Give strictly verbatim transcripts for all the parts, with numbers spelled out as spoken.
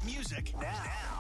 music now.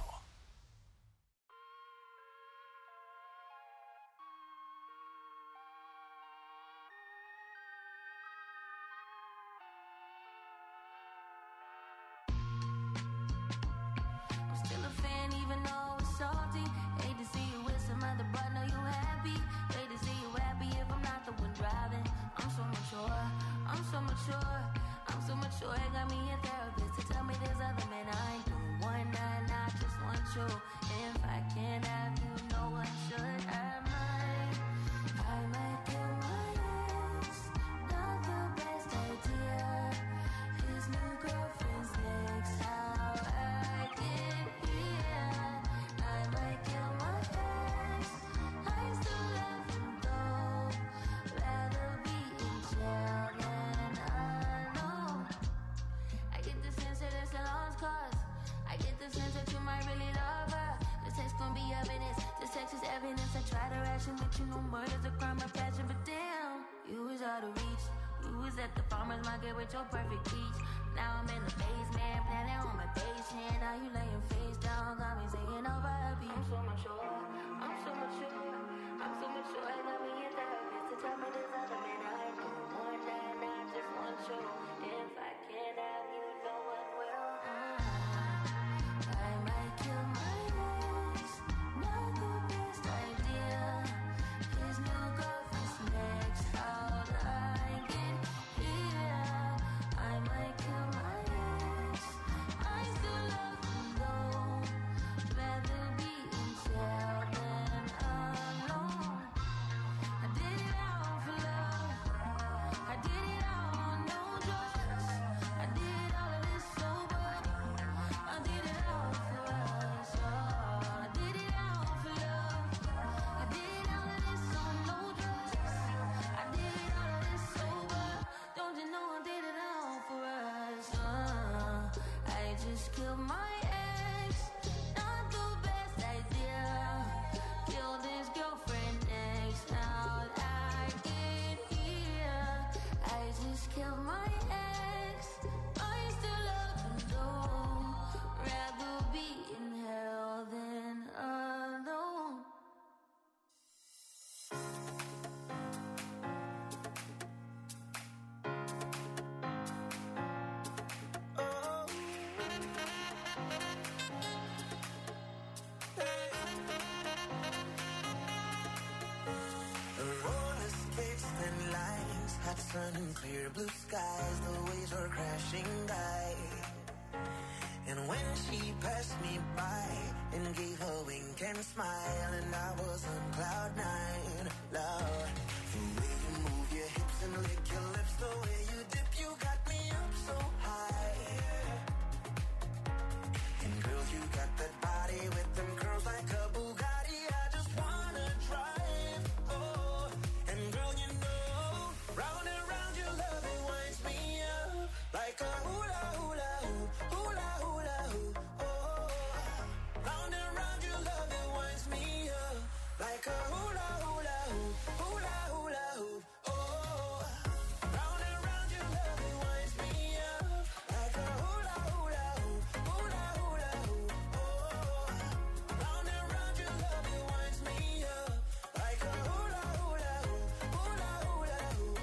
I'm still a fan even though it's salty. Hate to see you with some other, but know you happy. Hate to see you happy if I'm not the one driving. I'm so mature, I'm so mature, I'm so mature. It got me a therapist to tell me there's other men I ain't doing one night, I just want you. If I can't have you, no one should. I might, I might kill my ex. Not the best idea. His new girlfriend's next. How I get here. I might kill my ex. I still love him though. Rather be in jail than alone. I get the sense that it's a lost cause. I get the sense that you might really love her. This text gon' be evidence. This text is evidence. I try to ration, but you know murder's a crime of passion. But damn, you was out of reach. You was at the farmer's market with your perfect peach. Now I'm in the basement, planning on my patient. Now you laying face down, got me singing over a beat. I'm so mature, I'm so mature, I'm so mature. I got me a therapist to tell me there's other men I know. One night, I just want you. If I can't have you, no one will. I might kill my ex. Not the best idea. His new girlfriend's next. How'd I get here? I might kill my ex. I still love him though. Rather be in jail than alone. I did it all for love. I did it all on no drugs. I did all of this sober. I did it all for us. Oh, I did it all for love. I did all of this on no drugs. I did all of this sober. Don't you know I did it all for us? Uh, I just killed my ex. Not the best idea. Killed his girlfriend next. How'd I get here? I just killed my ex. I still love him though. Rather be in hell than alone. Roller skates, thin lines, hot sun and clear blue skies. The waves were crashing by. And when she passed me by and gave a wink and smile, and I was on cloud nine, Lord, the way you move your hips and lick your lips, the way you dip, you got me up so high. And girl, you got that body with them curls like a Bugatti. I just wanna drive. Oh, and girl, you know, round and round your love, it winds me up like a hula hula hoop, hula hula hoop. Oh, round and round your love, it winds me up like a hula hula hoop, hula hula hoop. Oh, round and round your love, it winds me up like a hula hula hoop, hula hula hoop. Oh, round and round your love, it winds me up like a hula hula hoop, hula hula hoop.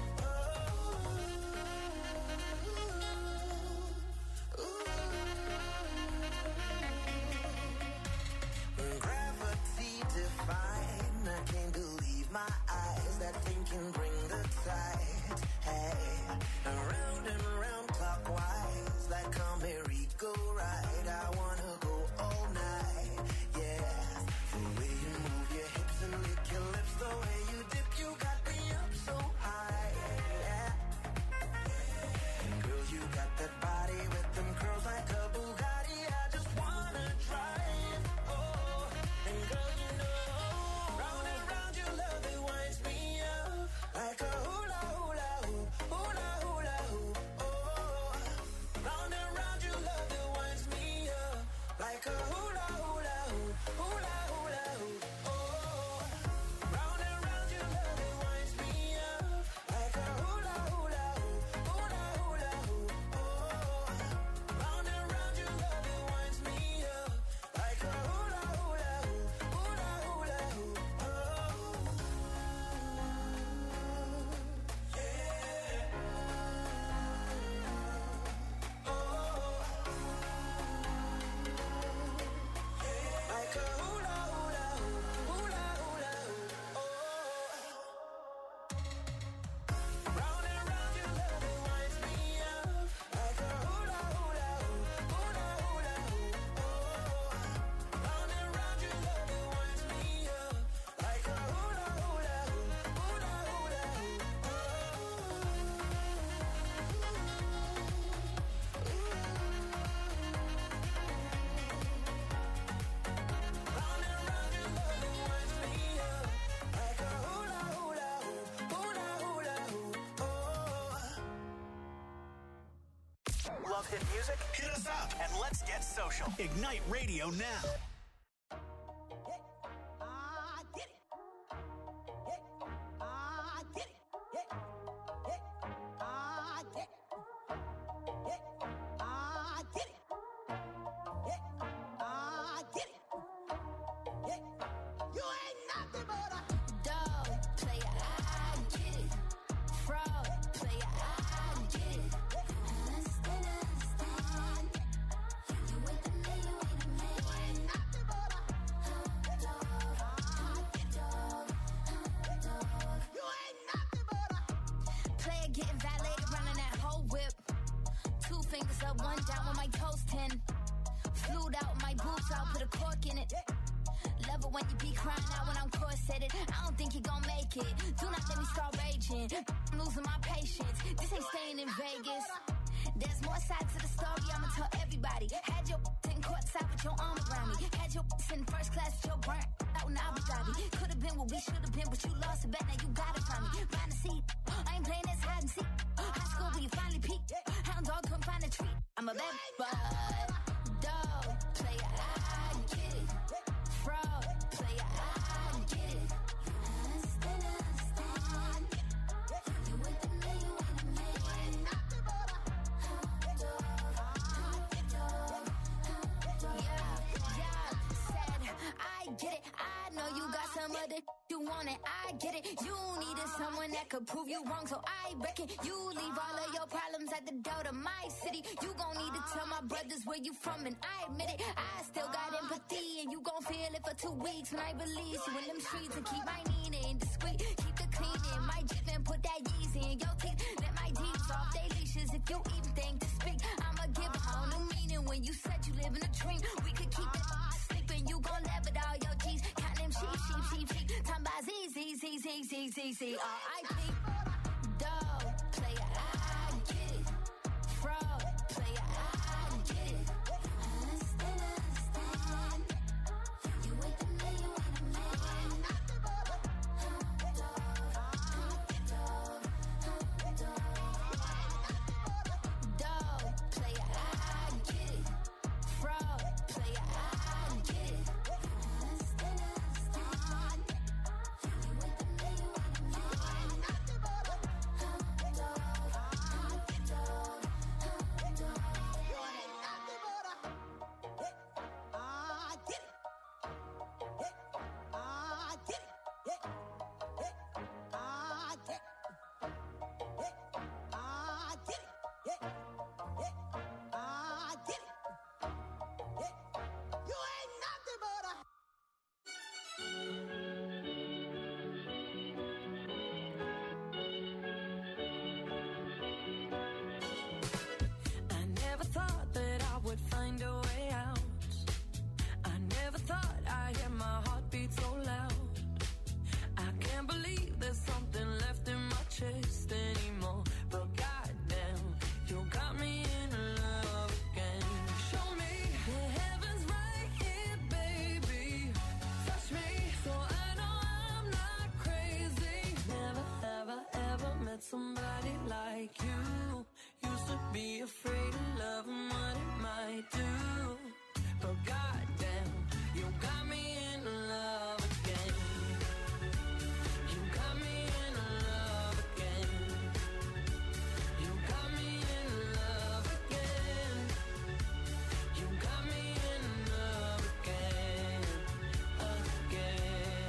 Oh, gravity define. I can't believe my eyes. That thing can bring the tide. Hey, around and round clockwise like a merry-go-round. I wanna go all night. Yeah, the way you move your hips and lick your lips, the way you dip, you got me up so high. Yeah. And girl, you got that body with them curls like a Bugatti. I just wanna drive. Oh, and girl, you know, round and round your love, it winds me up like a hula hula hoop, hula hula hoop. Oh, round and round your love, it winds me up love hit music? Hit us up And let's get social. Ignite Radio now. Could prove you wrong, so I reckon you leave all of your problems at the door to my city. You gon' need to tell my brothers where you from, and I admit it. I still got empathy, and you gon' feel it for two weeks when I release you in them streets and keep my Nina discreet. Keep the cleaning, my Jeep and put that Yeezy in your teeth. Let my D's off they leashes if you even think to speak. I'ma give a whole new meaning when you said you live in a dream. We could keep it sleeping, you gon' laugh at all your G's. Count them sheep, sheep, sheep, sheep. Talking about Z, Z, Z, Z, Z, Z, Z, R I P. Somebody like you. Used to be afraid of love and what it might do, but goddamn, you got me in love again. You got me in love again. You got me in love again. You got me in love again, again.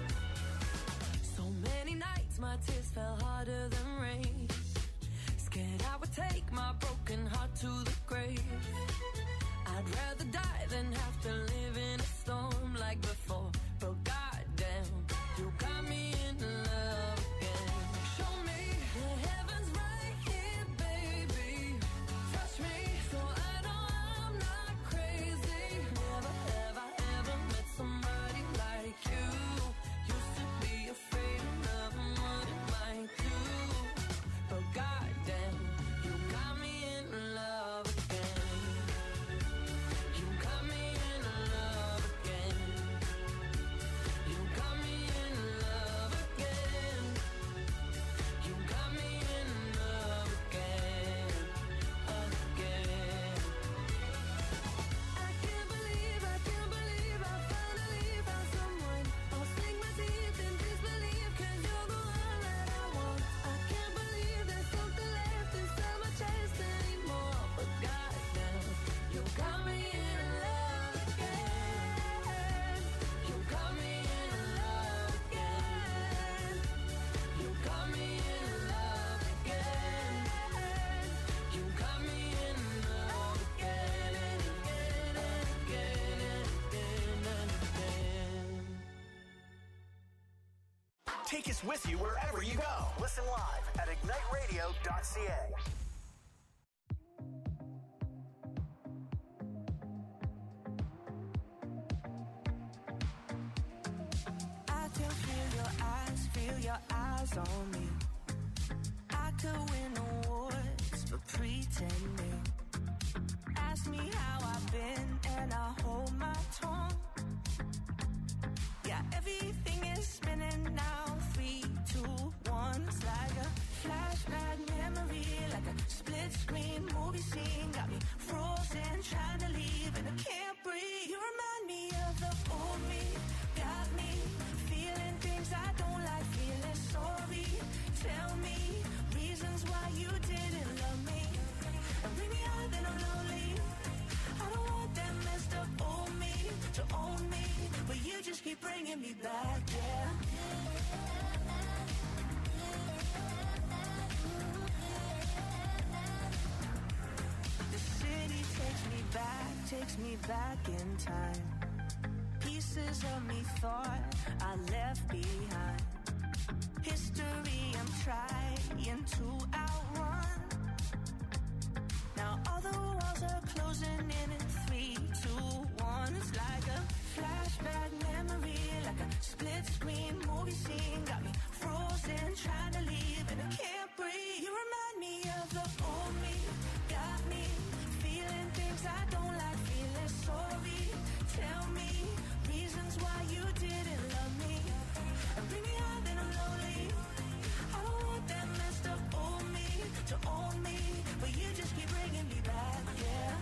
So many nights my tears fell harder than rain. Scared I would take my broken heart to the grave. I'd rather die than have to live in a storm like before. But goddamn, you got me in love again. Show me the heavens right here, baby. Touch me so I know I'm not crazy. Never have I ever met somebody like you. Used to be afraid of love and what it might do, but goddamn, you got me in love again. You got me in love. Take us with you wherever you go. Listen live at ignite radio dot c a. I can feel your eyes, feel your eyes on me. I could win awards for pretending. Ask me how I've been and I hold my tongue. Yeah, everything is spinning now. Three, two, one. It's like a flashback memory, like a split screen movie scene. Got me frozen, trying to leave and I can't breathe. You remind me of the old me. Got me feeling things I don't like, feeling sorry. Tell me reasons why you didn't love me. And bring me out, then I'm lonely. I don't want that messed up old me to own me, but you just keep bringing me back, yeah. The city takes me back, takes me back in time. Pieces of me thought I left behind. History I'm trying to outrun. Now all the walls are closing in in three, two, one. It's like a flashback memory, like a split screen movie scene. Got me frozen, trying to leave and I can't breathe. You remind me of the old me. Got me feeling things I don't like, feeling sorry. Tell me reasons why you didn't love me. And bring me out, then I'm lonely. I don't want that messed up old me to own me, but you just keep bringing me back, yeah.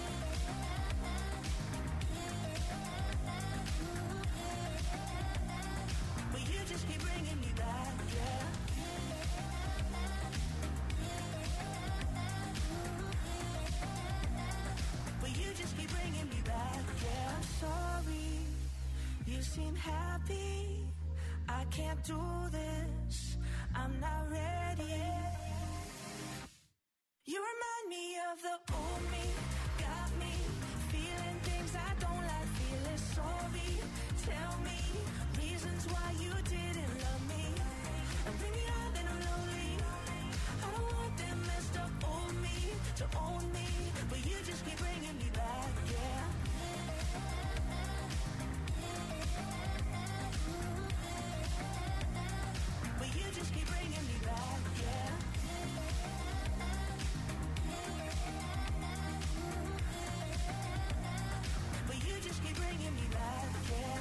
But you just keep bringing me back, yeah. But you just keep bringing me back, yeah. I'm sorry, you seem happy. I can't do this, I'm not ready. You remind me of the old me. Got me feeling things I don't like, feeling sorry. Tell me reasons why you didn't love me. And bring me out, then I'm lonely. I don't want that messed up old me to own me, but you just keep bringing me back, yeah. But you just keep bringing me back, yeah. But you just keep bringing me back, yeah.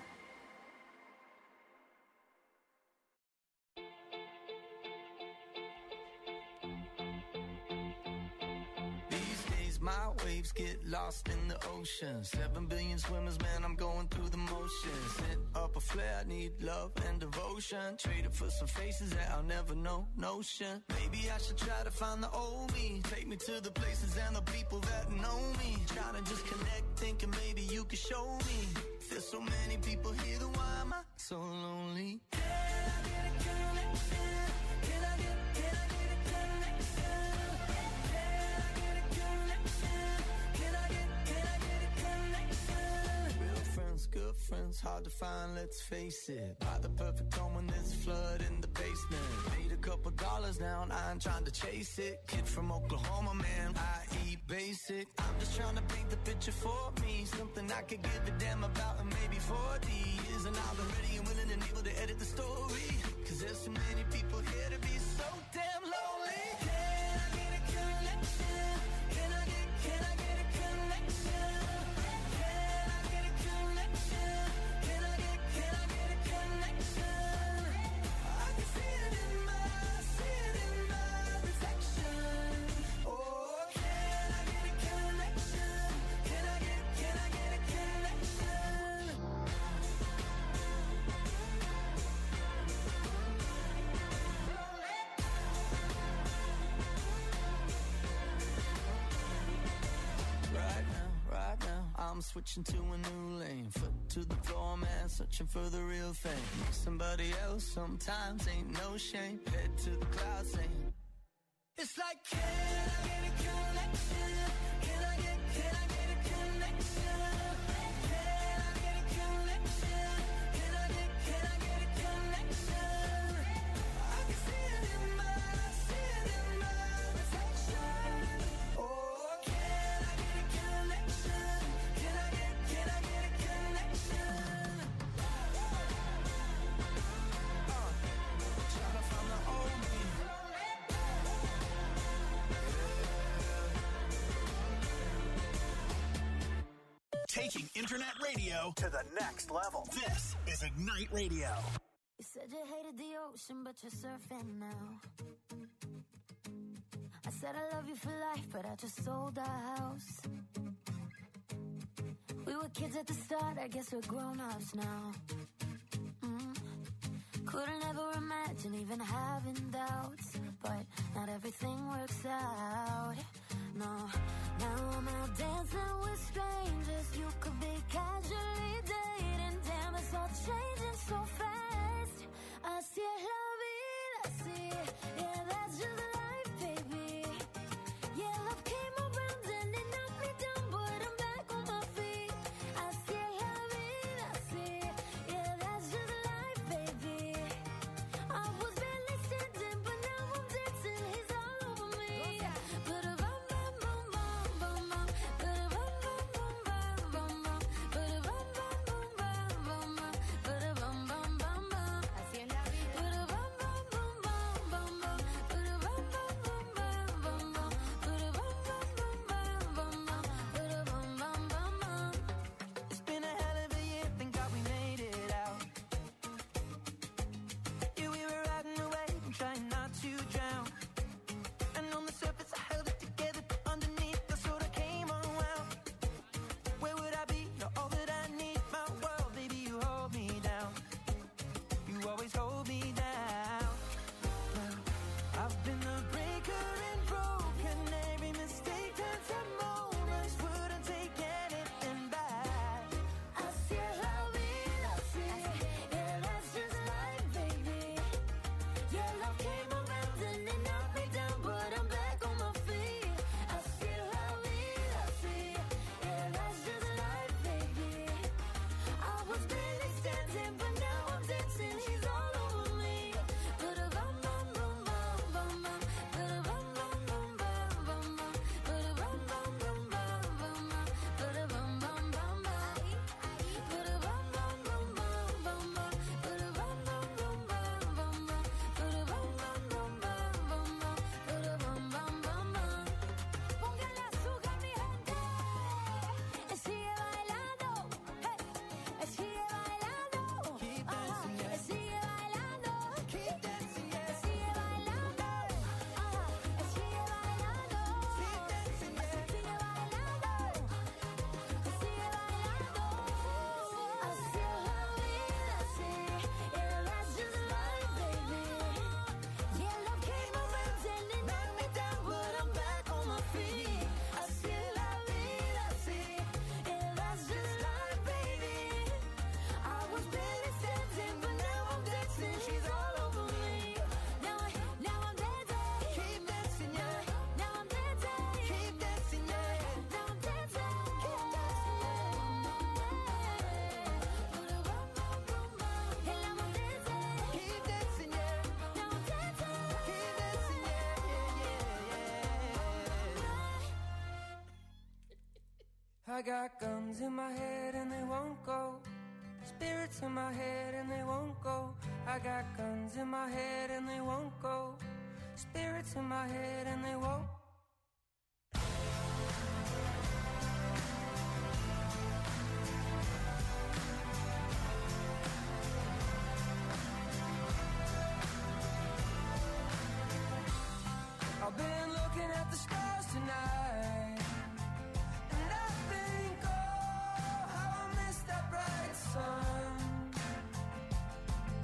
These days my waves get lost in the ocean. Seven billion swimmers, man, I'm going through the motions. Set up a flare, I need love and devotion. Trade it for some faces that I'll never know, notion. Maybe I should try to find the old me. Take me to the places and the people that know me. Try to just connect, thinking maybe you could show me. There's so many people here, then why am I so lonely? Can I get a connection? Can I get, can I get a connection? Can I get a connection? Can I get, can I get a connection? Real friends, good friends, hard to find, let's face it. Buy the perfect home when there's a flood in the basement. Made a couple dollars now, I ain't trying to chase it. Kid from Oklahoma, man, I eat basic. I'm just trying to paint the picture for me. Something I could give a damn about in maybe forty years. And I've been ready and willing and able to edit the story. Cause there's so many people here to be so damn lonely. Can I get a connection? Can I get, can I get a connection? Can I get a connection? Can I get, can I get a connection? I can see it in my, see it in my reflection. Oh, can I get a connection? Can I get, can I get a connection? Right now, right now, I'm switching to a new lane. Foot to the floor, man, searching for the real thing. Somebody else sometimes ain't no shame. Head to the clouds saying, it's like, can I get a connection? Can I get, can I get a connection? Can I get a connection? Can I get, can I get a connection? Taking internet radio to the next level. This is Ignite Radio. You said you hated the ocean, but you're surfing now. I said I love you for life, but I just sold our house. We were kids at the start, I guess we're grown-ups now. Mm. Couldn't ever imagine even having doubts, but not everything works out. No, now I'm out dancing with strangers. You could be casually dating. Damn, it's all changing so fast. Así es la vida, así. Yeah, that's just life, baby. Yeah, love came around and it knocked me down, but I'm back on my feet. Así es la vida, así. Yeah, that's just life, baby. I was barely standing, but now I'm dancing. He's all over me. But a bum bum bum bum bum bum. But a bum bum bum bum bum bum. But a bum bum bum bum bum bum. But a bum bum bum bum. Así es la vida. But a bum bum bum bum bum bum. But a bum bum bum bum bum bum. But a bum bum bum bum bum bum. But a bum bum bum bum. It's been a hell of a year, thank God we made it out. Yeah, we were riding away and trying not to drown. And on the surface I held it together, but underneath I sort of came unwound. Where would I be? You're all that I need, my world, baby, you hold me down. You always hold me down. Well, I've been the breaker and broken. Every mistake turns to moments. Wouldn't take anything back. Así es la vida, así. Yeah, that's just life, baby. Yeah, love came around and it knocked me down, but I'm back on my feet. Así es la vida, así. Yeah, that's just life, baby. I was barely standing, but now I'm dancing. He's all over me. But a bum bum bum bum bum bum. But a bum bum bum bum bum bum. But a bum bum bum bum bum bum. But a bum bum bum bum. But a bum bum bum bum bum bum. But a bum bum bum bum bum bum. But a bum bum bum bum bum bum. But a bum bum bum bum. Póngale azúcar, mi gente. Y sigue bailando. Hey. Y sigue bailando. Keep Ajá. dancing, yeah. Y sigue bailando. Keep dancing, Y yeah. sigue bailando. Ajá. Y sigue bailando. Keep dancing, yeah. Sigue bailando. Y sigue bailando. Así es la vida, así. Yeah, that's just life, baby. Yeah, love came around and it knocked me down, but I'm back on my feet. Así es la vida, así. Yeah, that's just life, baby. I was barely standing, but now I'm dancing. She's all over me. Now I, now I'm dancing. Keep dancing, yeah. Now I'm dancing. Keep dancing, yeah. Now I'm dancing. Keep dancing. Put a bum bum bum bum. And now I'm dancing. Keep dancing, yeah. Now I'm dancing. Keep dancing, yeah, yeah, yeah. I got guns in my head and they won't go. Spirits in my head and they won't go. I got guns in my head and they won't go. Spirits in my head and they won't. I've been looking at the stars tonight, and I think, oh, how I miss that bright sun.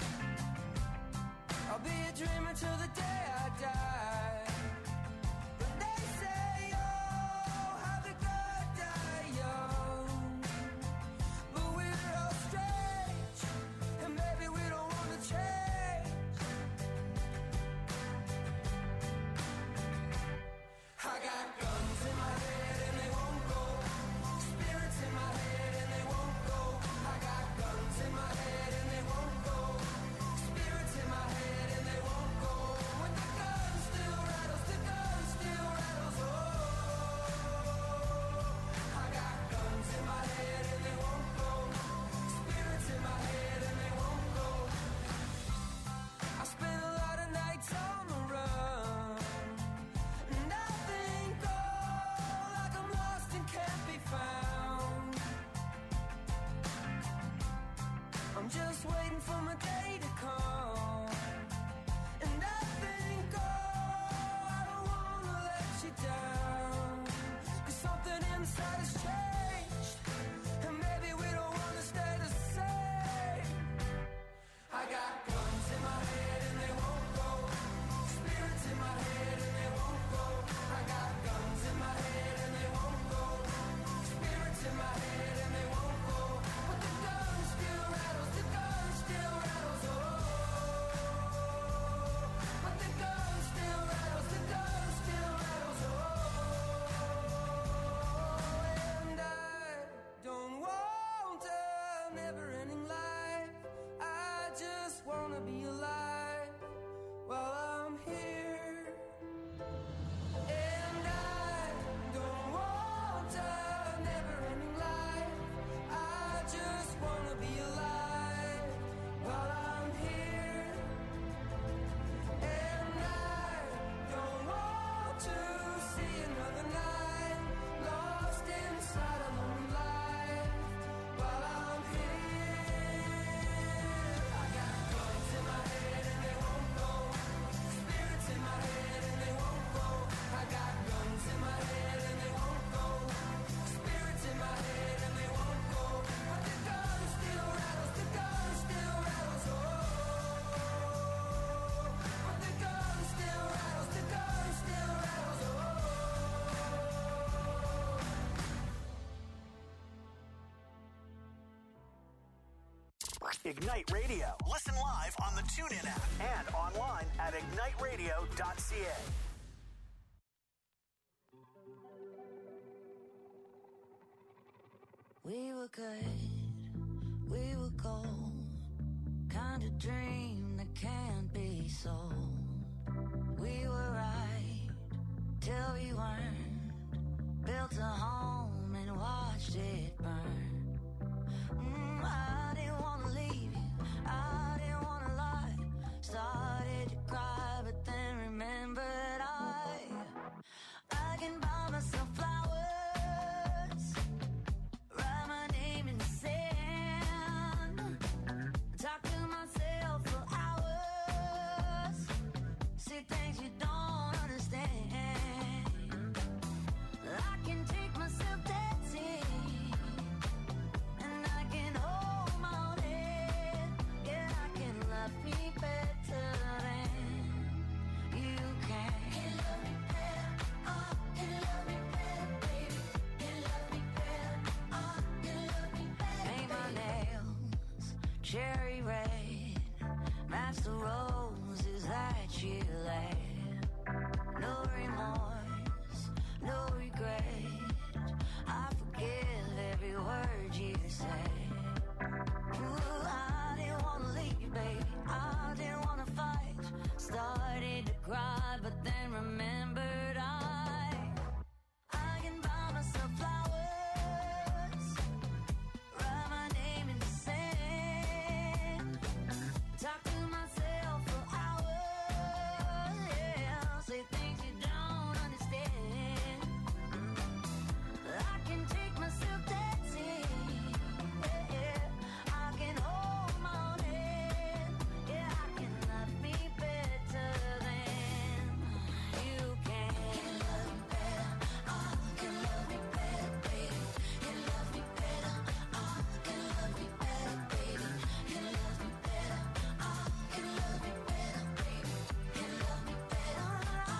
I'll be a dreamer till the day I die, but Ignite Radio. Listen live on the TuneIn app and online at ignite radio dot c a. We were good, we were gold, kind of dream that can't be sold. We were right till we weren't, built a home and watched it burn. Mm, I didn't want to leave you, I didn't want to lie. Started to cry, but then remembered I I can buy myself flowers, write my name in the sand, talk to myself for hours, see things you don't understand. I can take myself dancing, and I can hold my own head. Yeah, I can love me better than you can. Can love me better, oh, can love me better, baby. Can love me better, oh, can love me better. Paint my nails cherry red, match the roses that you laid. No remorse, no regret. I forgive every word you say. Ooh, I didn't want to leave, baby. I didn't want to fight. Started to cry, but then remembered I I can buy myself flowers, write my name in the sand, talk to myself for hours, yeah, say things you don't understand. I can take myself dancing, yeah, yeah. I can hold my own head, yeah, I can love me better than you can. Can love me better, oh, can love me better, baby. Can love me better, oh, can love me better, baby. Can love me better, oh, can love me better, baby. Can love me better,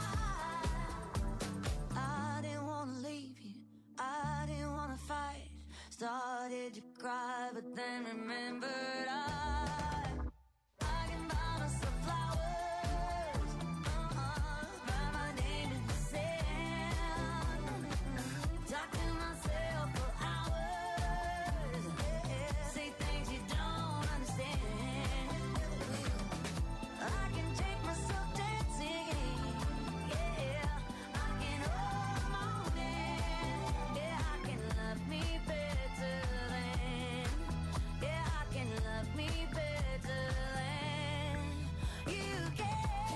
oh. I didn't want to leave you, I didn't want to fight. Started to cry, but then remembered I I can buy myself flowers, uh-uh, write my name in the sand, talk to myself for hours, yeah, say things you don't understand. I can take myself dancing, yeah, I can hold my own hand, yeah, I can love me better than, yeah, I can love me better than you can.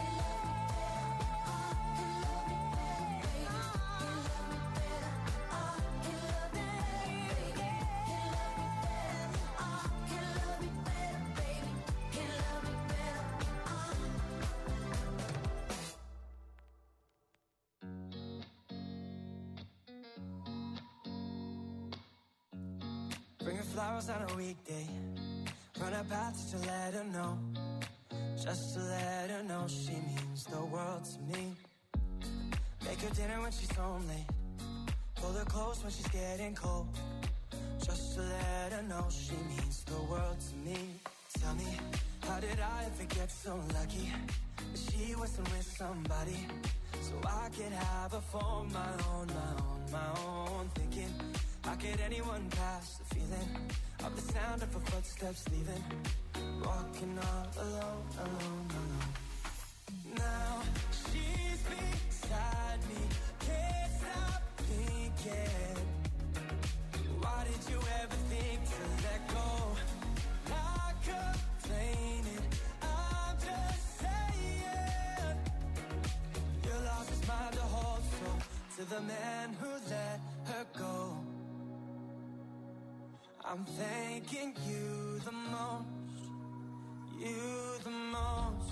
Bring her flowers on a weekday. Run her path just to let her know. Just to let her know she means the world to me. Make her dinner when she's home late. Pull her close when she's getting cold. Just to let her know she means the world to me. Tell me, how did I ever get so lucky that she wasn't with somebody so I could have her for my own, my own, my own. Thinking, how could anyone pass the feeling of the sound of her footsteps leaving? Walking all alone, alone, alone. Now she's beside me, can't stop thinking. Why did you ever think to let go? Not complaining, I'm just saying. Your loss is mine to hold, so to the man who let her go, I'm thanking you the most, you the most.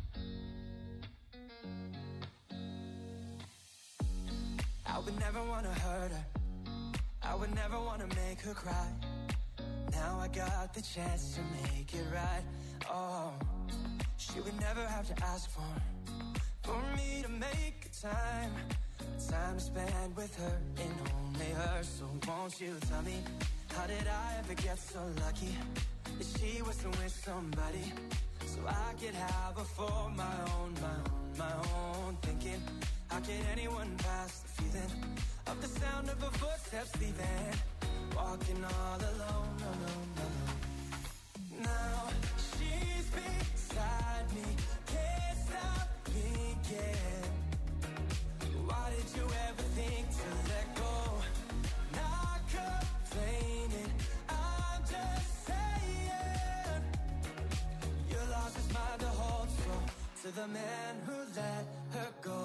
I would never want to hurt her, I would never want to make her cry. Now I got the chance to make it right. Oh, she would never have to ask for For me to make a time Time to spend with her and only her. So won't you tell me, how did I ever get so lucky If she was to win somebody, so I could have her for my own, my own, my own. Thinking, how can anyone pass the feeling of the sound of her footsteps leaving? Walking all alone, alone, alone. Now she's beside me, can't stop thinking. Why did you ever think to let go? Not complaining, I'm just saying. Your loss is mine to hold, so to the man who let her go,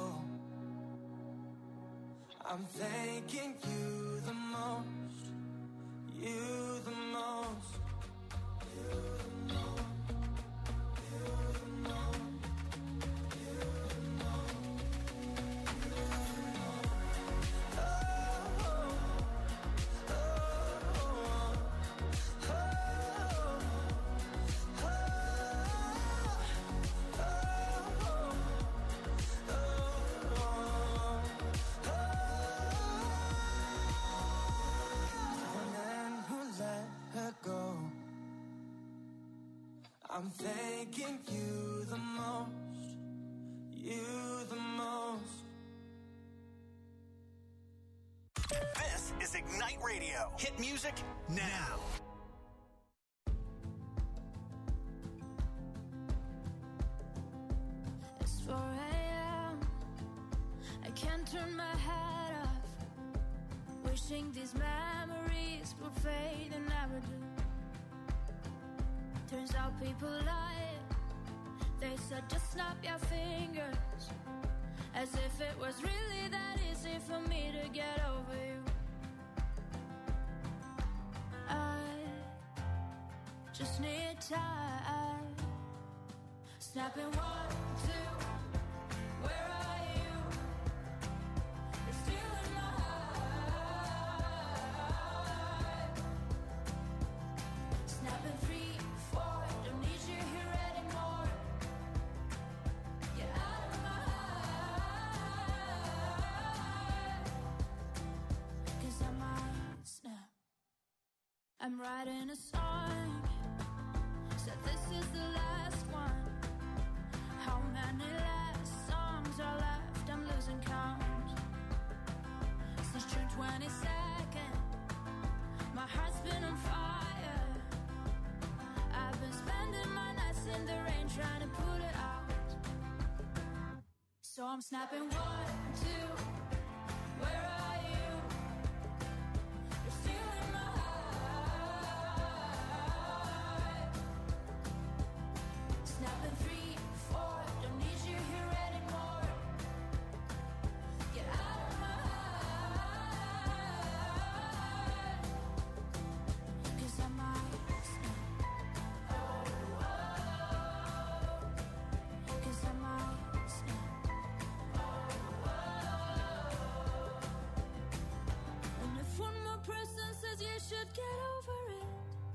I'm thanking you the most, you the most, you the most, you the most, you the most, you the most. Oh, oh, oh, oh, oh, I'm thanking you the most, you the most. This is Ignite Radio. Hit music now. It's four a.m. I can't turn my head off. Wishing these memories would fade and never do. Turns out people lie. They said just snap your fingers, as if it was really that easy for me to get over you. I just need time. Snapping one, two, where are you? You're still in my heart. Snapping three, four, don't need you here anymore. Get out of my heart. 'Cause I might snap. I'm writing a song, said this is the last one. How many last songs are left? I'm losing count. Since June twenty-second, my heart's been on fire. I've been spending my nights in the rain trying to put it out. So I'm snapping one, two, where are you? You're still in my heart. Snapping three, four, don't need you here anymore. Get out of my heart. 'Cause I might snap. Oh, oh. 'Cause I might snap. Oh, oh. And if one more person says you should get over it,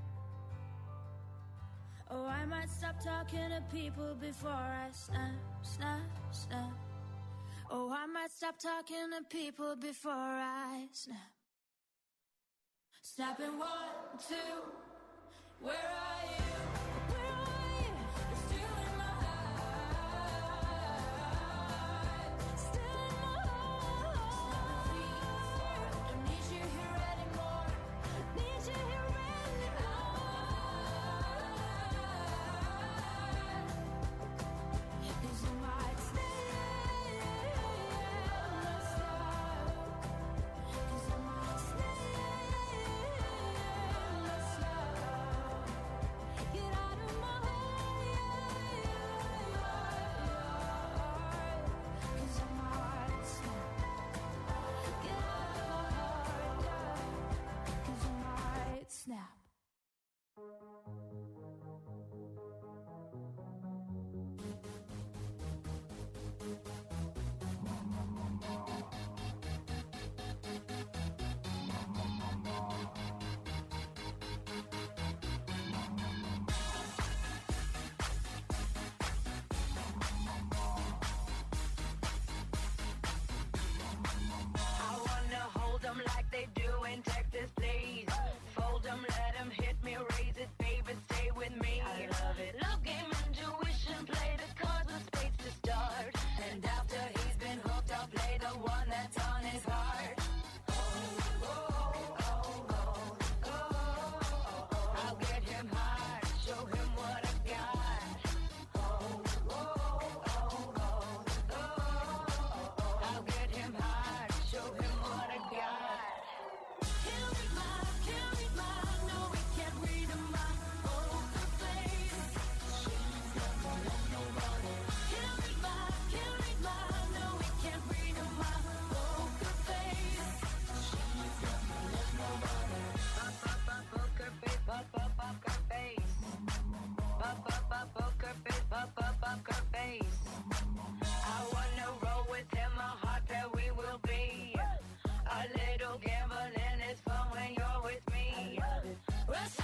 oh, I might stop talking to people before I snap, snap, snap. Oh, I might stop talking to people before I snap. Snapping one, two, where are you? Where are you? You're still in my heart. Still in my heart. Three, four, don't need you here anymore. Need you here anymore. 'Cause I might stay, not stop. 'Cause I might stay, not stop. Get out of my heart. 'Cause I might snap. Get out of my heart, yeah. 'Cause I might snap. I wanna hold them like they do in Texas, please. Fold them, let them hit me, raise it, baby,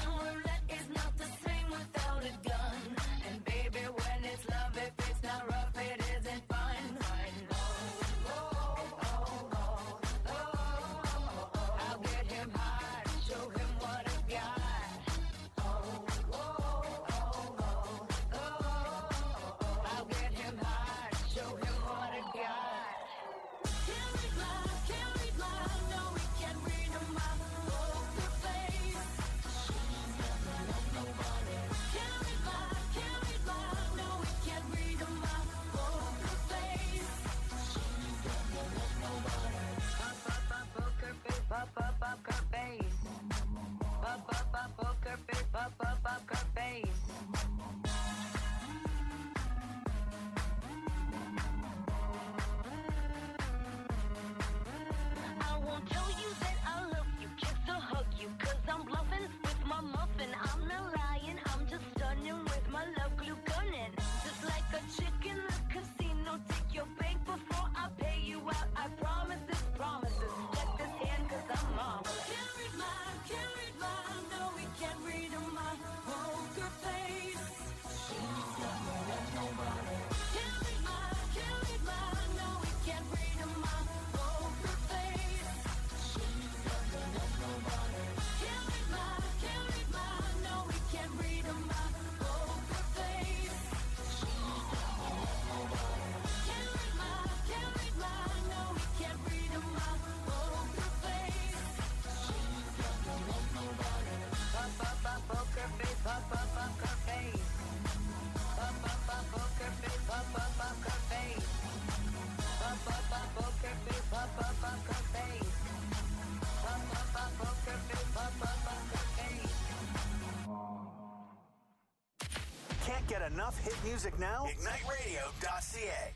Russian roulette is not the same without a gun. And baby, when it's love, if it's not rough, it isn't fun. Oh, oh, oh, oh, oh. I'll get him hard, show him what I got. Oh, oh, oh, oh, oh. I'll get him hard, show him what I got. Can't read my, can't read my, no, we can't read my poker face. She's never loved nobody. Can't read my, can't read my, no, we can't read my poker face. She's never loved nobody. Pop, pop, pop, poker face, pop, pop, pop, her face. Pop, pop, pop, poker face, pop, pop, pop, her face. I won't tell you that I love you just to hug you, cause I'm bluffing with my muffin. I'm not lying, I'm just stunning with my love glue gunning. Just like a chick in the casino, take your bank before I pay you out. I promise this, promises. Check this hand cause I'm mom. Can't read my, can't read my, no we can't read my poker face. She's never loved nobody. Can't read my, can't read my, no we can't read my poker face. She's never loved nobody. Can't read my, can't read my, no we can't read my poker face. She's never loved nobody. Can't read my, can't read my, no we can't read my poker face. She's never loved nobody. Pop, pop, pop, poker face, pop, pop, pop, her face. Pop, pop, pop, poker face, pop, pop, pop, her face. Pop, pop, pop, poker face, pop, pop, pop, her face. Pop, pop, pop, poker face, pop, pop, pop, her face. Can't get enough hit music now? ignite radio dot c a.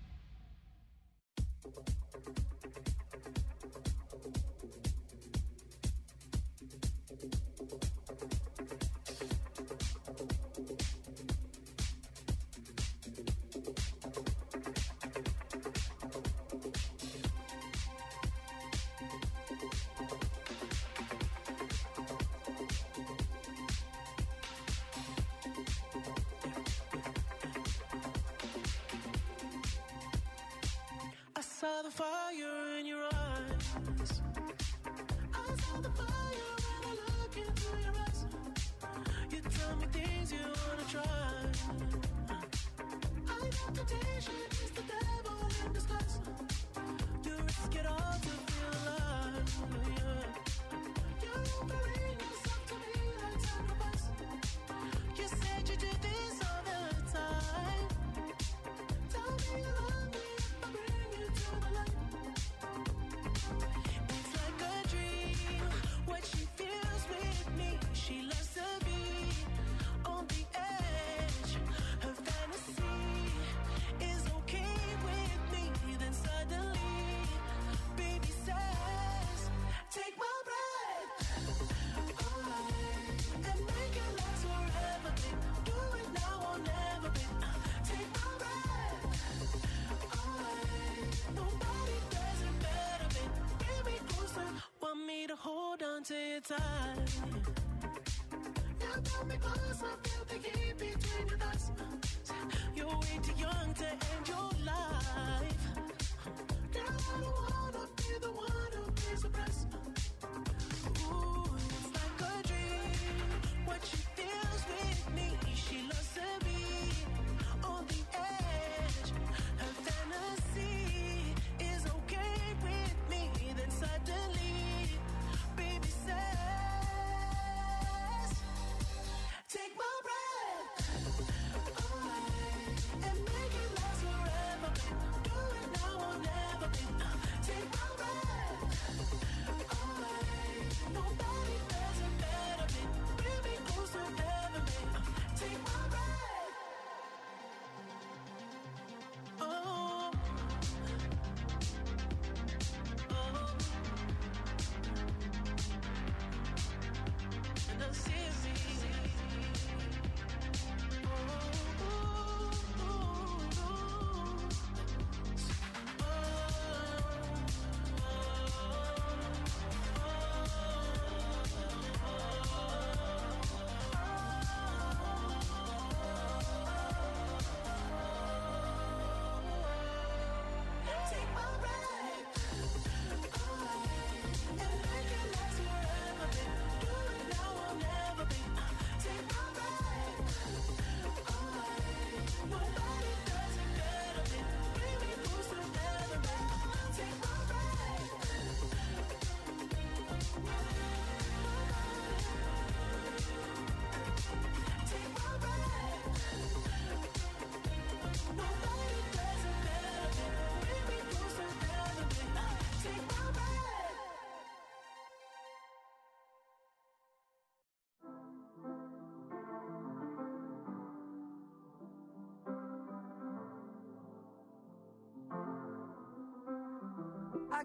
I saw the fire in your eyes. I saw the fire when I look into your eyes. You tell me things you wanna try. I know temptation is the devil in disguise. You risk it all to feel alive. Yeah. You're offering yourself to me like sacrifice. You said you do this all the time. Tell me you love me if I bring you to the light. It's like a dream what she feels with me. She loves to be on the edge. Her fantasy is okay with me. Then suddenly, baby says, take my breath away and make it last forever, babe. Do it now or never, babe. Take my breath away. Nobody does it better, babe. Bring me closer. Want me to hold on to your tight. You pull me closer, feel the heat between your thighs. You're way too young to end your life. Girl, I don't wanna be the one who pays the price. Ooh, it's like a dream what she feels with me. She loves to be on the edge. Her fantasy is okay with me. Then suddenly, baby says, take my breath away and make it last forever.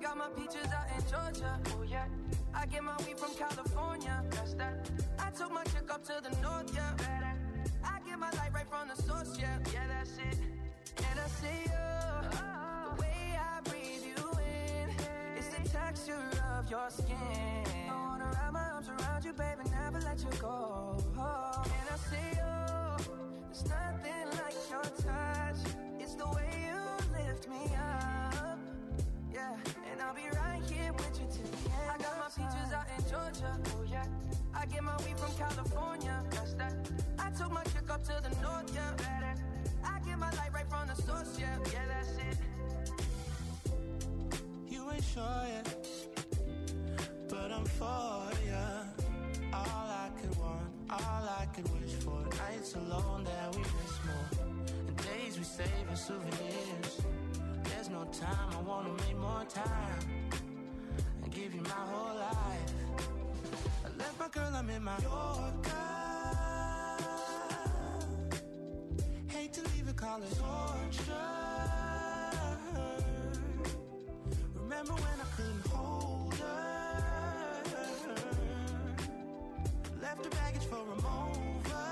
got my peaches out in Georgia. Oh yeah. I get my weed from California. That's that. I took my chick up to the north, yeah. Better. I get my light right from the source, yeah. Yeah, that's it. And I see you. The way I breathe you in. It's the texture of your skin. I wanna wrap my arms around you, baby, never let you go. And I see you. There's nothing like your touch. It's the way you lift me up. Yeah, and I'll be right here with you till the end. I got my peaches out in Georgia. Oh yeah. I get my weed from California. That's that. I took my chick up to the north, yeah. Better. I get my light right from the source, yeah. Yeah, that's it. You ain't sure yet, but I'm for ya. All I could want, all I could wish for. Nights alone that we miss more, and days we save as souvenirs. There's no time, I wanna make more time and give you my whole life. I left my girl, I'm in my Yorker. Hate to leave it, call it torture. Remember when I couldn't hold her? Left her baggage for a mover.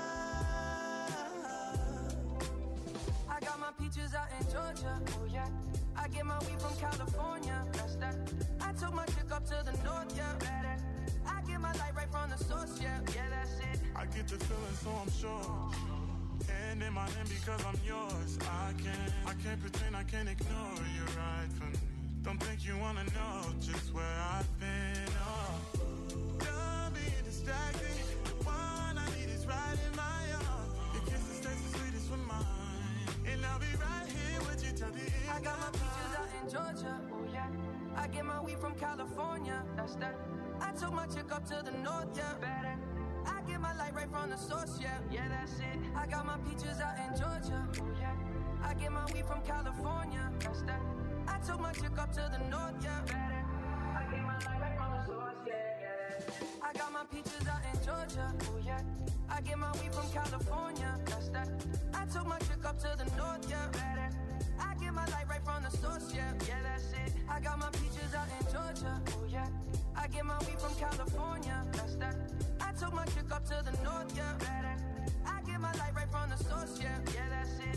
I got my peaches out in Georgia. Oh yeah. I get my weed from California. That's that. I took my chick up to the north, yeah. Better. I get my light right from the source, yeah. Yeah, that's it. I get the feeling, so I'm sure. Hand in my hand because I'm yours. I can't, I can't pretend, I can't ignore you right from me. Don't think you wanna know just where I've been. Oh, done being distracted. The one I need is right in my arms. Your kisses taste the sweetest with mine, and I'll be right here with you till the end. I got my peaches out in Georgia. Oh yeah. I get my weed from California. That's that. I took my chick up to the north, yeah. Better. I get my light right from the source, yeah. Yeah, that's it. I got my peaches out in Georgia. Oh yeah. I get my weed from California. That's that. I took my chick up to the north, yeah. Better. I get my light right from the source, yeah, yeah. I got my peaches out in Georgia. Oh yeah. I get my weed from California. That's that. I took my chick up to the north, yeah. Better. I get my light right from the source, yeah. Yeah, that's it. I got my peaches out in Georgia. Oh yeah. I get my weed from California. That's that. I took my chick up to the north, yeah. Better. I get my light right from the source, yeah. Yeah, that's it.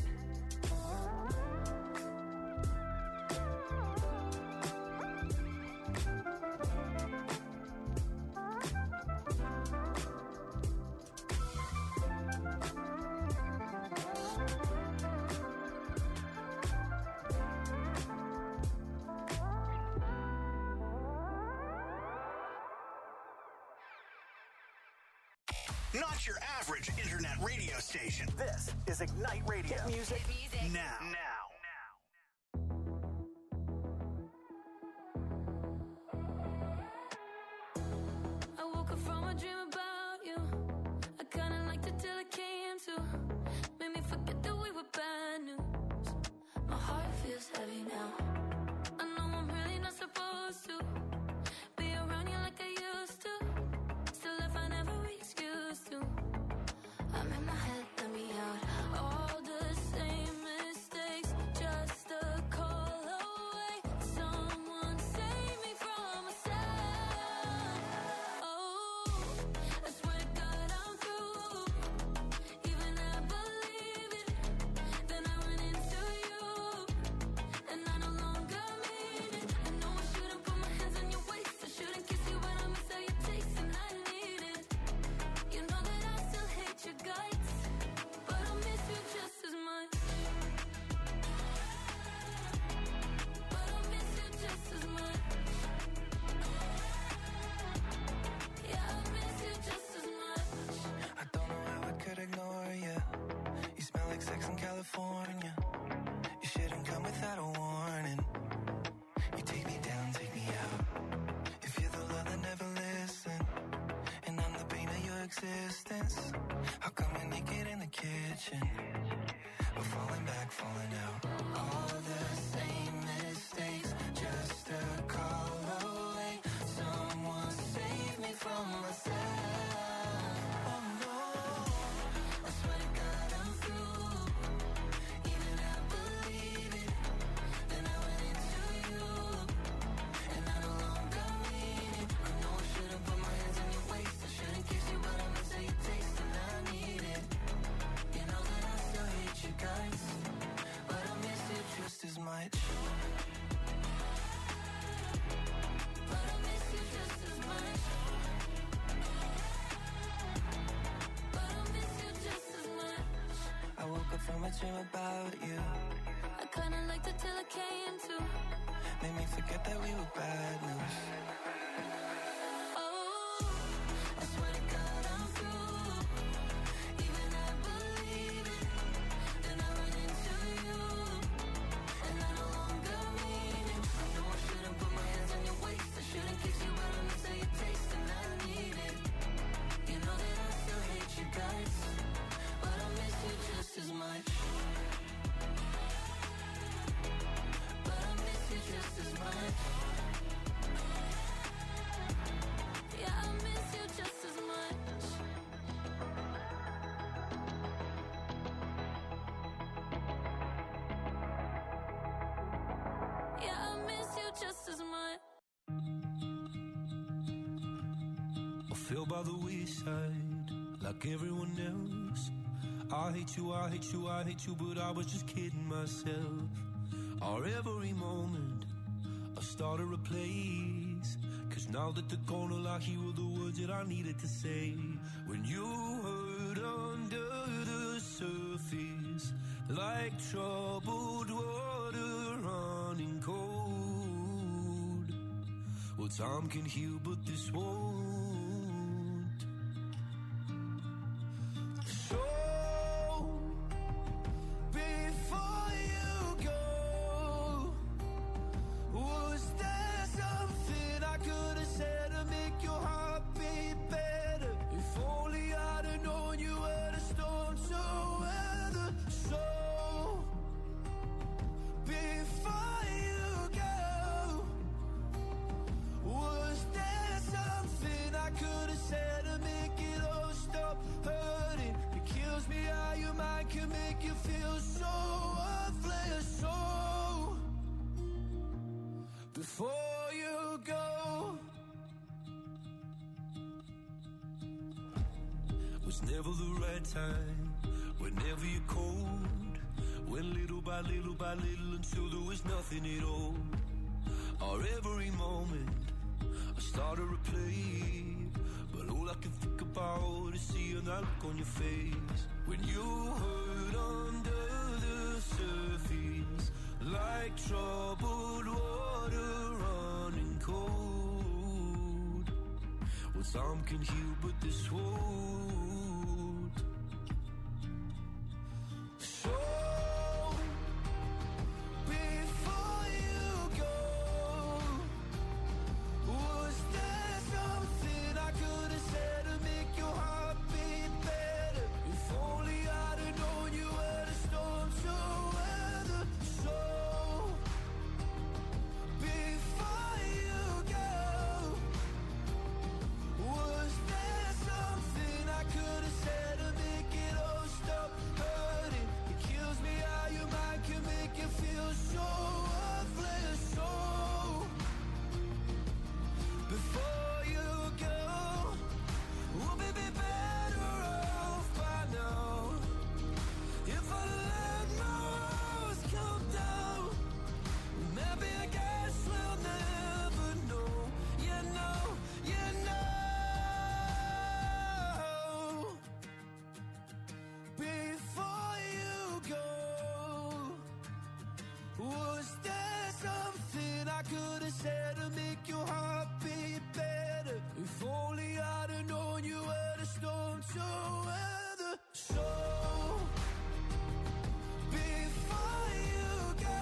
Not your average internet radio station. This is Ignite Radio. Hit music, music. Now. Now. I woke up from a dream about you. I kinda liked it till it came to. Made me forget that we were bad news. My heart feels heavy now. I know I'm really not supposed to be around you like I used to. Still if I never excuse to. I'm in my head, let me out. All the same mistakes, just a call away. Someone save me from myself. Oh, I swear to God I'm through. Even I believe it. Then I run into you, and I no longer mean it. I know I shouldn't put my hands on your waist. I shouldn't kiss you, but I miss how you taste, and I need it. You know that I still hate your guts, but I miss you just as much. But I miss you just as much. Yeah, I miss you just as much. I don't know how I could ignore you. You smell like sex in California. You shouldn't come without a warning. You take me down, take me out. If you're the love that never listen, and I'm the pain of your existence, how come we're naked in the kitchen? We're falling back, falling out. All the same mistakes, just a call away. Someone save me from myself. Oh no, I swear to God I'm through. Even I believe it. Then I went into you, dream about you. I kinda liked it till it came to. Made me forget that we were bad news. Oh, I swear to God I'm through. Even I believe it. Then I run into you, and I no longer mean it. I know I shouldn't put my hands on your waist. I shouldn't kiss you, but I miss how you taste, and I need it. You know that I still hate you guys, but I miss you just as much. But I miss you just as much. Yeah, I miss you just as much. Yeah, I miss you just as much. I fell by the wayside like everyone else. I hate you, I hate you, I hate you, but I was just kidding myself. Our every moment I started a place, cause now that they're gone, all I hear were the words that I needed to say. When you hurt under the surface, like troubled water running cold. Well, time can heal, but this won't. So before you go, was there something I could have said to make your heart beat better? If only I'd have known you were the storm to weather. So before you go, was there something I could have said to make it all stop hurting? It kills me how your mind can make you feel so worthless. So before you go, was never the right time, whenever you're cold. Went little by little by little until there was nothing at all. Our every moment I started to play, but all I can think about is seeing that look on your face. When you hurt under the surface, like troubled water running cold. Well, some can heal, but this won't. So before you go, was there something I could have said to make your heart beat better? If only I'd have known you were the storm to weather. So before you go, was there something I could have said to make it all stop hurting? It kills me how your mind can make you feel so worthless. So before you go, we'll be be better off by now. If I let my walls come down, maybe I guess we'll never know. You know, you know. Before you go, was there something I could have said to make your heart beat better? If only I'd have known you were the storm to weather. So before you go,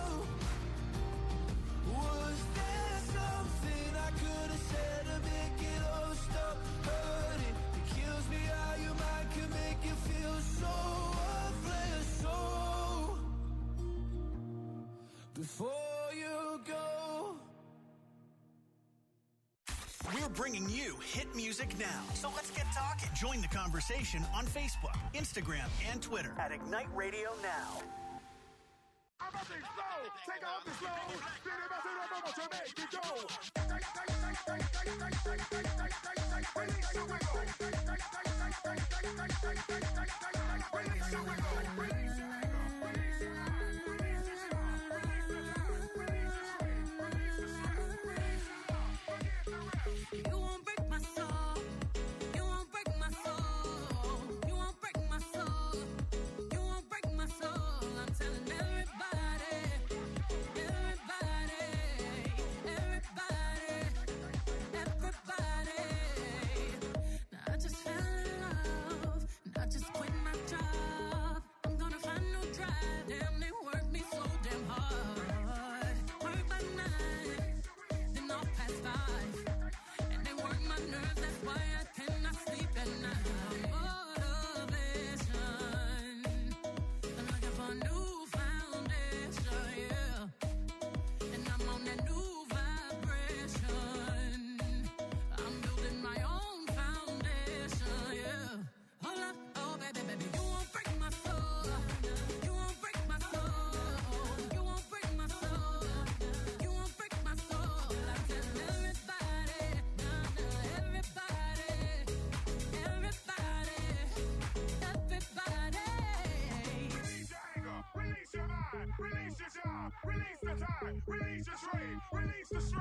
was there something I could have said to make it all stop hurting? It kills me how your mind can make you feel so worthless. So before you go. We're bringing you hit music now. So let's get talking. Join the conversation on Facebook, Instagram, and Twitter at Ignite Radio Now. Take off the slow. To make you go. Release your wiggle. Release your wiggle. Release your You won't break my soul. You won't break my soul. You won't break my soul. You won't break my soul.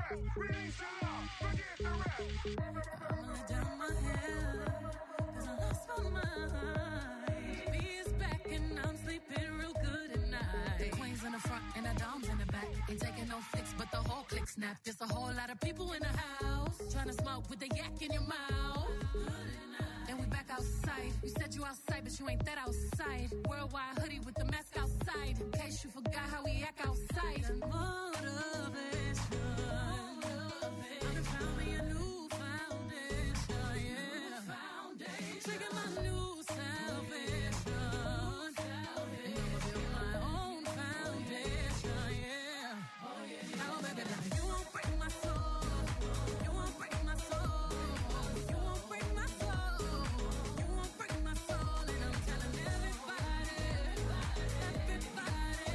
rest. Release your love, forget the rest. I'ma lay down my head, cause I lost my mind. B is back and I'm sleeping real good at night. The queen's in the front and the dom's in the back. Ain't taking no flicks, but the whole click snap. There's a whole lot of people in the house trying to smoke with the yak in your mouth. And we back outside. You said you outside, but you ain't that outside. Worldwide hoodie with the mask outside. In case you forgot how we act outside. Motivation. I done found me a new foundation, yeah. Trigger my new salvation. And I'ma build my own foundation, yeah. Now, baby, now you won't break my soul. You won't break my soul. You won't break my soul. You won't break my soul. And I'm telling everybody, everybody,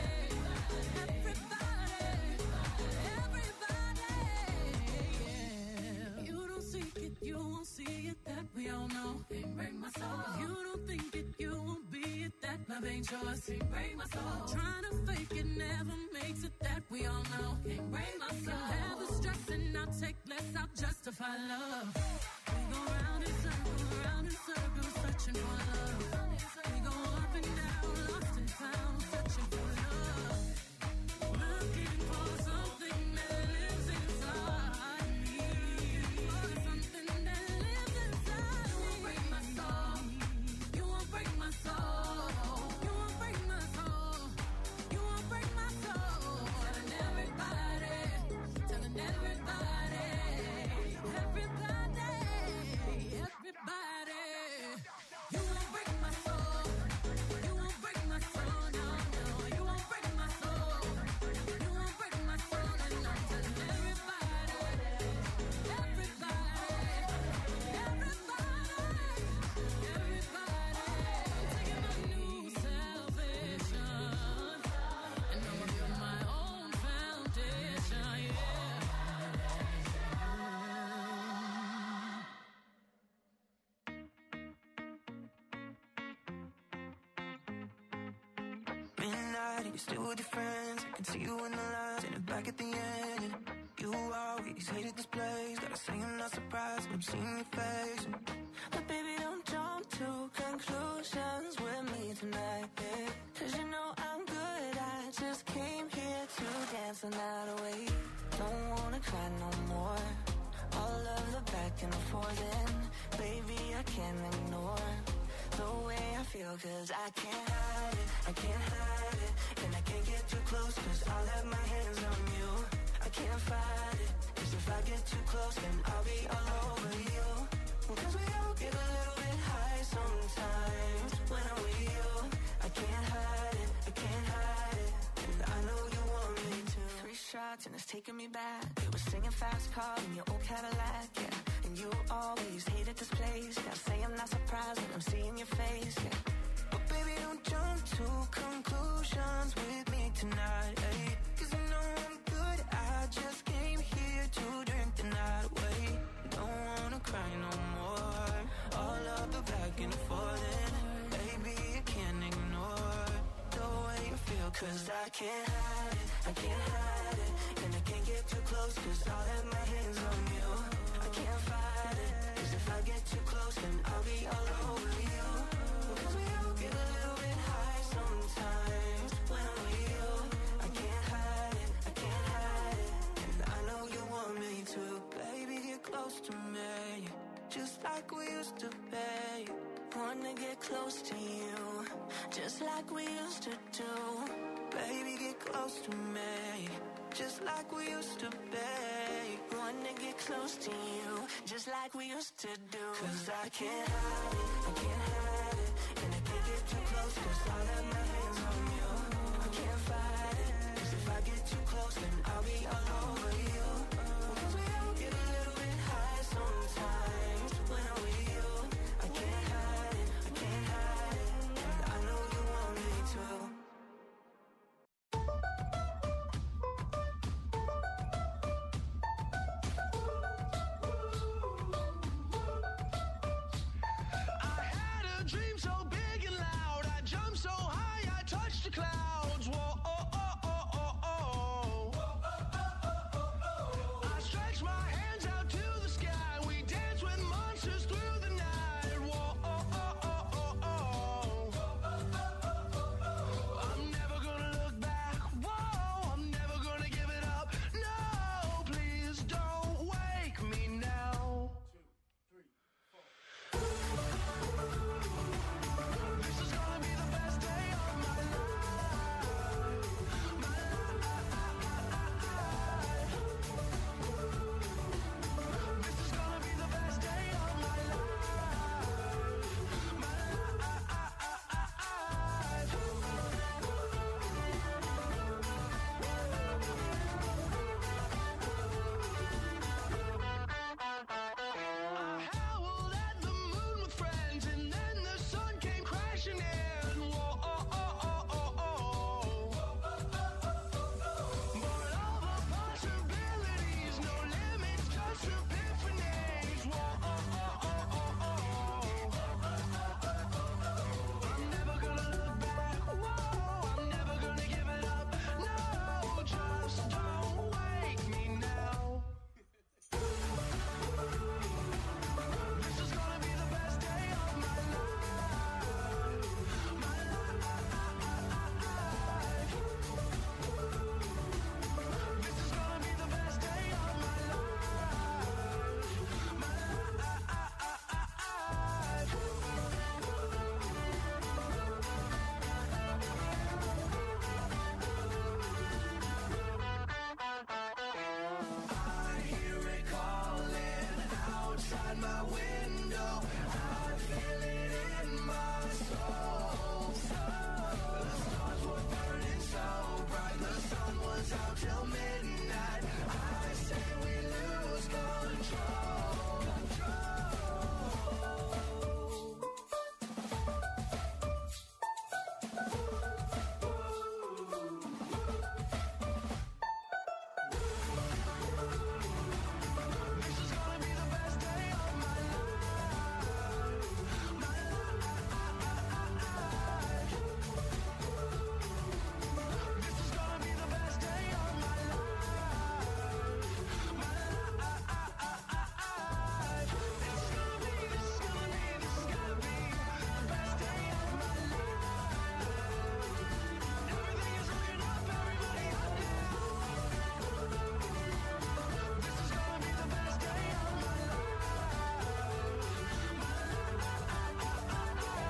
everybody, everybody, yeah. You don't seek it, you won't see it, that we all know. Can't break my soul. You don't think it, you won't be it, that love ain't yours. Can't break my soul. Trying to fake it never makes it, that we all know. Can't break my soul. Have the stress and I'll take less, I'll justify love. We go round in circles, round in circles, searching for love. We go up and down, lost and found, searching for love. Looking for something that lives inside me. For something that lives inside me. You won't break my soul. You won't break my soul. You won't break my soul. You won't break my soul. Telling everybody, telling everybody, everybody, everybody. You won't break my soul. You won't break my soul. No, no. You won't break my soul. You won't break my soul. And I'm telling everybody, everybody, everybody, everybody. Taking my new salvation. And I'ma build my own foundation, yeah. Midnight, you're still with your friends. I can see you in the lines in the back at the end. And you always hated this place. Gotta say I'm not surprised when I'm seeing your face. But baby, don't jump to conclusions with me tonight, babe. Cause you know I'm good. I just came here to dance the night away. Don't wanna cry no more. All of the back and forth, and baby, I can't ignore the way I feel, cause I can't hide it, I can't hide it, and I can't get too close, cause I'll have my hands on you. I can't fight it, cause if I get too close, then I'll be all over you. Cause we all get a little bit high sometimes when I'm with you. I can't hide it, I can't hide it, and I know you want me to. Three shots and it's taking me back. We were singing fast car in your old Cadillac, yeah. And you always hated this place. Gotta say I'm not surprised when I'm seeing your face, yeah. But baby, don't jump to conclusions with me tonight, ay. Cause you know I'm good. I just came here to drink the night away. Don't wanna cry no more. All of the back and forth, and baby, I can't ignore the way you feel, cause I can't hide it, I can't hide it, and I can't get too close, cause I'll have my hands on you. I can't fight it, cause if I get too close, then I'll be all over you. Cause we all get a little bit high sometimes when I'm with you. I can't hide it, I can't hide it, and I know you want me to. Baby, get close to me, just like we used to be. Wanna get close to you, just like we used to do. Baby, get close to me, just like we used to be. Wanna get close to you, just like we used to do. Cause I can't hide it, I can't hide it, and I can't get too close, cause I'll have my hands on you. I can't fight it, cause if I get too close, then I'll be all over you. Cause we all get a little bit high sometimes when I'm with you. I can't hide it, I can't hide it, and I know you want me to. Dream so big and loud, I jumped so high, I touched the clouds. Whoa,